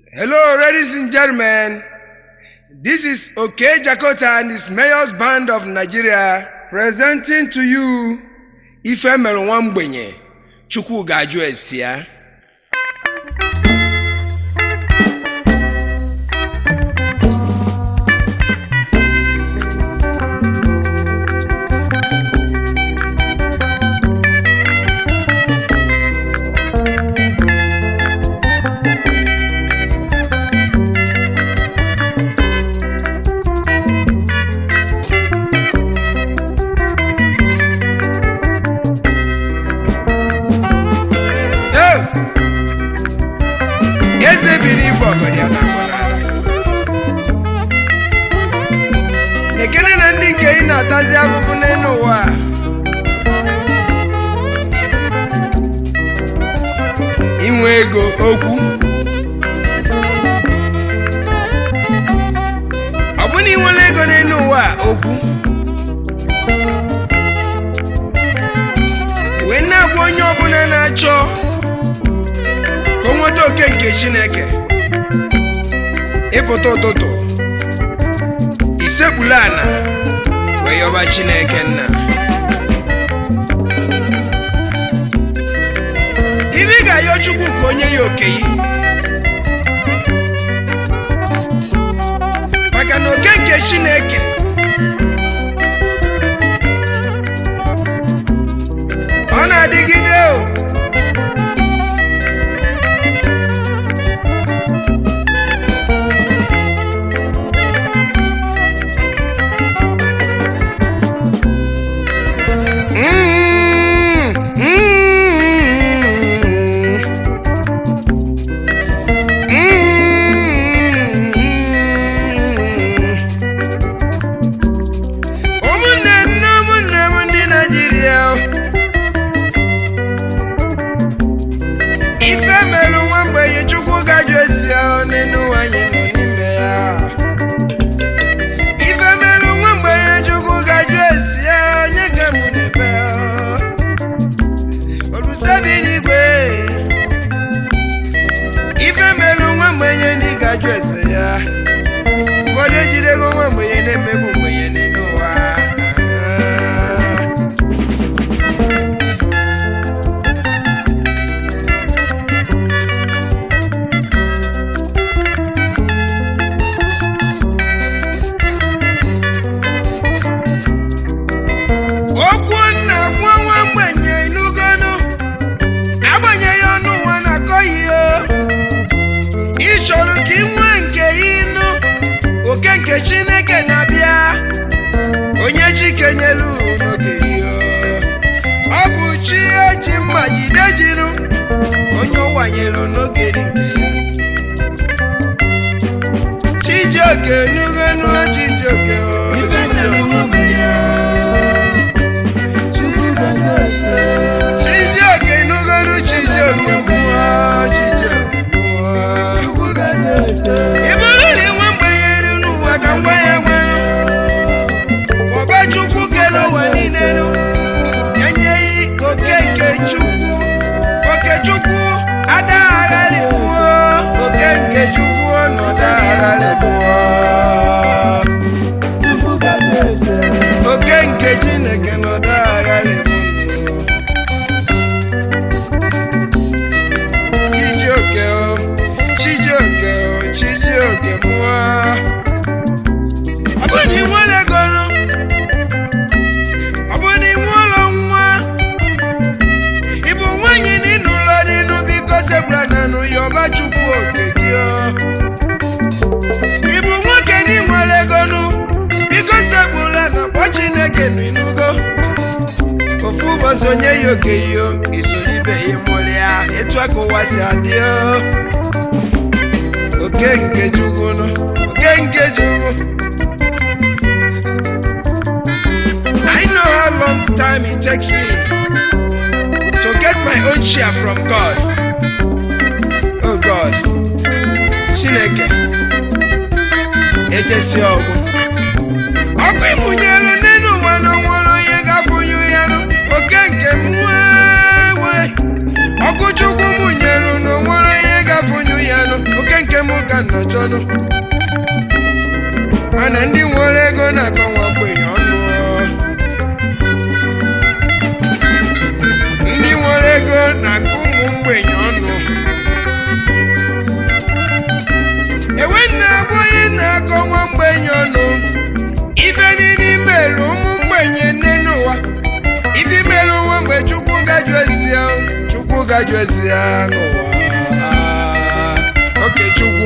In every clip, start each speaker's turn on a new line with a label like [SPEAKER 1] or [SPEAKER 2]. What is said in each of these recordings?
[SPEAKER 1] Hello, ladies and gentlemen. This is OK Jakota and his Mayor's Band of Nigeria presenting to you Ife Mere Nwamgbenye Chukwu Gaju Esia. Ekene na ndị nke ị na-atazi abụbụ n'elu ụwa inwe ego okwu ọ bụ na inwere ego n'elu ụwa okwu wee na-agwa onye ọbụla na-achọ ka o nweta oke nke Chineke ịpụta ụtụtụ isekpula ana wee yọba Chineke nna ibi ga-ayọ Chukwu ka onye ya okenye maka na oke nke Chineke ọ na-adịgide o. Chineke na-abịa onye Chike nyelu n'ogeri ọ bụ chi eji mma jide jinu onye ụwa nyelu n'ogeri nke ya Chijioke nugenu Chijioke Chijioke nugenu Chijioke mmụọ Chijioke mmụọ Chukwu kele ụwa niile enyeghị oke nke Chukwu oke Chukwu adagharị gbuo oke nke Chukwu ọnọdụ agharị gbuo oke nke Chineke nọdụ agharị gbuo Chijioke o Chijioke o Chijioke mụọ ọ bụ na ị nwere ego yọba Chukwu oke gị ịbụ nwoke n'inwere ego biko sepụla na kpọ Chineke n'inugo ofu ụbọchị onye ya okenye isoro ibe ya mụrụ ya etu aka ụwa si adị oke nke Chukwu oke nke Chukwu. I know how long time it takes me to get my own share from God. Oh God, Chineke ejesi ọgwụ ọkụ ịmụnyelu n'elu ụwa na nwere onye ga-afụnyu ya oke nke mwe ọkụ Chukwu mụnyelu na nwere onye ga-afụnyu ya oke nke m nọchọnụ mana ndị nwere ego na-akọ nwa mgbenye ọnụ ndị nwere ego na-akọ ụmụ mgbenye ọnụ ewe na-abụ onye na-akọ nwa mgbenye ọnụ ife niile imelu ụmụ mgbenye nne n'ụwa ife imelu nwa mgbe Chukwu gaju ezi ya n'ụwa Okechukwu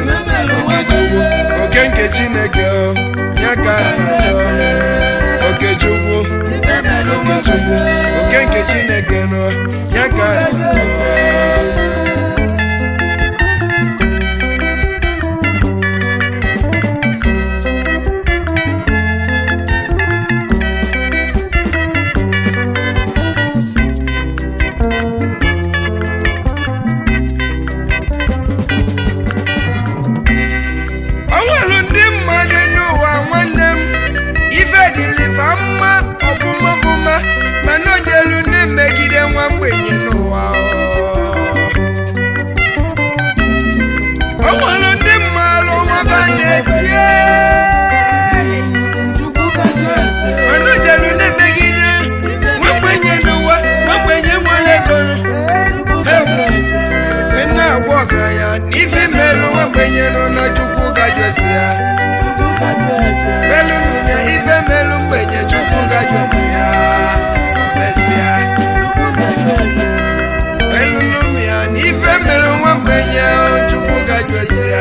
[SPEAKER 1] oke nke Chineke ya ka na-achọ Okechukwu oke nke Chineke nọ ya ka megide nwa mgbenye n'ụwa o nwere ndị mmadụ nwaba na-etie mana jelu na-emegide nwa mgbenye n'ụwa nwa mgbenye nwere ego na-agwa ọgaranya n'ife merụ nwa mgbenye nọ na Chukwu gaju ezi ya melu ya ife merụ mgbenye Chukwu gaju ezi ya ife mere nwa mgbenye Chukwu gaju ezi ya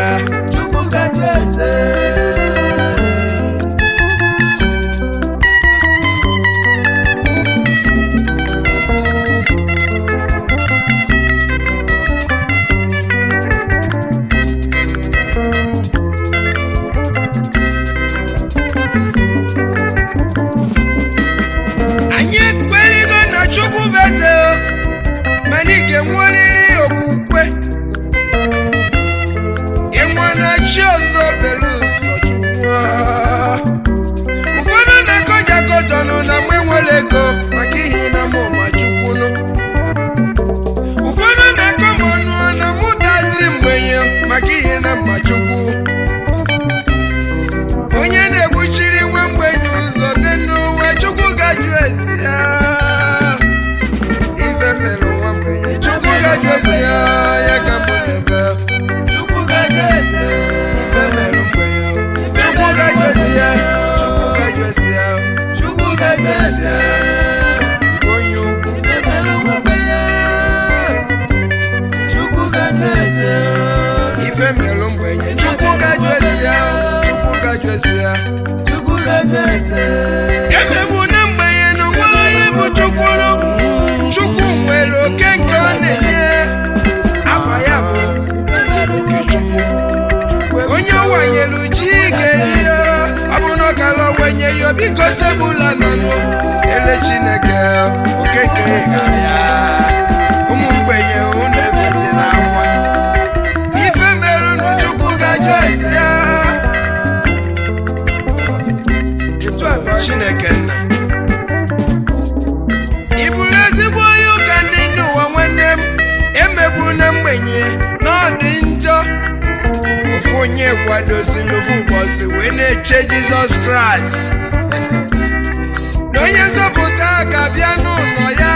[SPEAKER 1] anyị ekpeligo na Chukwu bụ eze mana ị ga-enwerịrị okwukwe ịnwa na chi ọzọ belu ụzọ Chukwu ụfọdụ na-akọjakọtọnụ na mgbe nwere ego maka ihe na mụma Chukwu nụ ụfọdụ na-akọ m ọnụ na mụ daziri mgbenye maka ihe na mma Chukwu onye na-egbuchiri nwa mgbenye ụzọ n'ụwa Chukwu gaju ezi ya ife mere nwa mgbenye Chukwu gaju ezi ya ya ka mụ na-ebe Chukwu gaju ezi ife mere mgbenye Chukwu gaju ezi ya Chukwu gaju ezi ya onye ukwu ife mere nwa mgbenye Chukwu gaju ezi ya ife mere mgbenye Chukwu gaju ezi ya emegbu na mgbenye na nwere onye bụ Chukwu nwere oke nke ọ na-enye afa ya bụ Okechukwu onye wanyelu ji ga-eri ya ọ bụ na ọ gara wenye ya biko sebula nọnụ ele Chineke oke nke ya ụmụ mgbenye unu ebezi na akwa ife merụ na Chukwu gaju ezi ya Chineke nna ị bụrụ ezigbo onye ụka ndị n'ụwa nwanne m emegbu na mgbenye na ọ dị njọ ofu onye kwadoziri ofu ụbọchị wee na-eche Jizọs Kraịst na onye nzọpụta ga-abịa n'ụlọ ya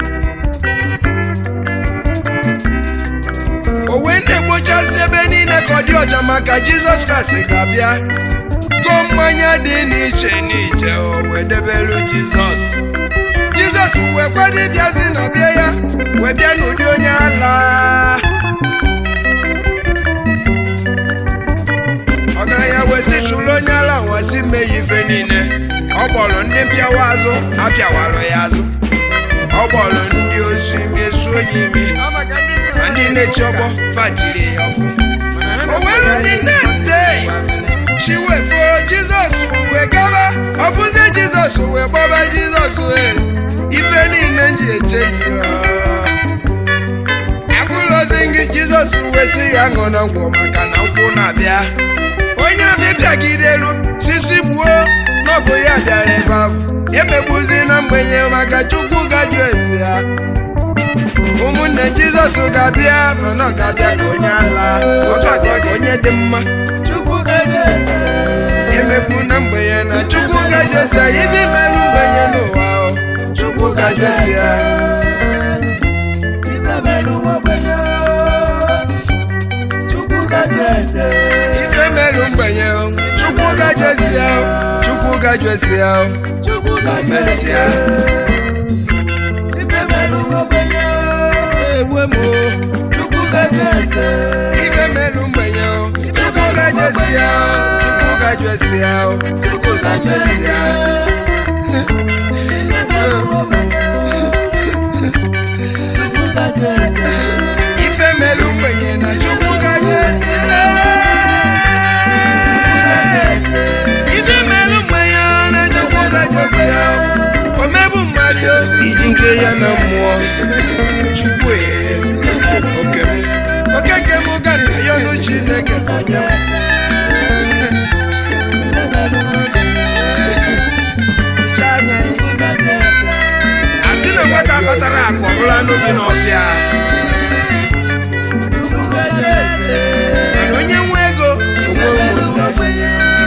[SPEAKER 1] o wee na-ekpochasị ebe niile ka ọ dị ọcha maka Jizọs Kraịst ga-abịa mmanya dị n'iche n'iche o wee debelu Jizọs wee kwado ịbịazi na bịa ya wee bịa n'ụdị onye ala ọgaranya wee si chụrụ onye ala nwasị mee ya ife niile ọ kpọrọ ndị mpịawa azụ apịawara ya azụ ọ kpọrọ ndị osu imi esuo ya imi ma ndị na-echi ọgbọ fatiri ya ọfụ o were ndị next day chiwefo Jizọs wee gaba ọbụzi Jizọs wee gbaba Jizọs ife niile nji eche agụlọzi gị Jizọs wee sị ya ṅụ na ngwọ maka na nkwụ na-abịa onye abịabịagidelu sisi gbuo n'ọbụ ya bịara ebe ahụ emegbuzi na mgbenye maka Chukwu gaju ezi ya ụmụnne Jizọs ga-abịa mana ọ ga-abịa ka onye ala ọ ga-abịa ka onye onye dị mma emekwu na mgbenye na Chukwu ga-ajụ ese ya iji merụ mgbenye n'ụwa Chukwu ga-ajụ ese ya ife merụ mgbenye Chukwu ga-ajụ ese ya Chukwu ga-ajụ ese ya mesịa ife merụ mgbenye ife merụ mgbenye Chukwu ga-ajụ ese ya Chukwu ga-ajụ ese ya ife merụ mgbenye na Chukwu ga-ajụ ese ya ife merụ mgbenye na Chukwu ga-ajụ ese ya omebu mmadụ iji nke ya na mmụọ Chukwu okeke m garịrị ya ọnụ Chineke onye asị na nwata kpatara akụ ọbụla n'obi n'ọfịa mana onye nwe ego onwe ụmụnne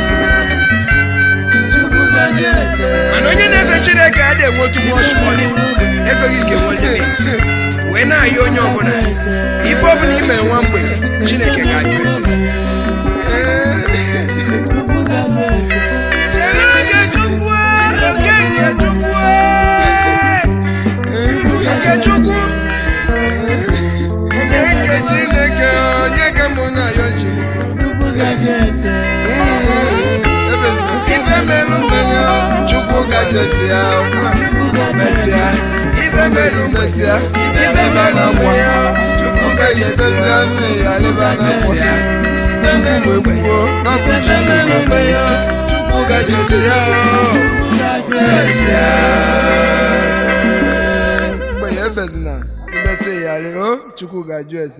[SPEAKER 1] mana onye na-efe Chineke adịghị enwe otu mọshmọni ego gị ga-enwe limit wee na-ayị onye ọbụla ife ọbụla i mere nwa mgbe Chineke ga-ajụ ese Chukwu Chineke onye ka mụ na ya ji ife merụ mgbenye Chukwu ga-ajụ ese ya mesịa ife merụ mesịa ife merụ mgbenye Chukwu ga-ajụ ese ya mesịa mgbenye Chukwu ga-ajụ ese ya mesịa Chukwu ga-ajụ ese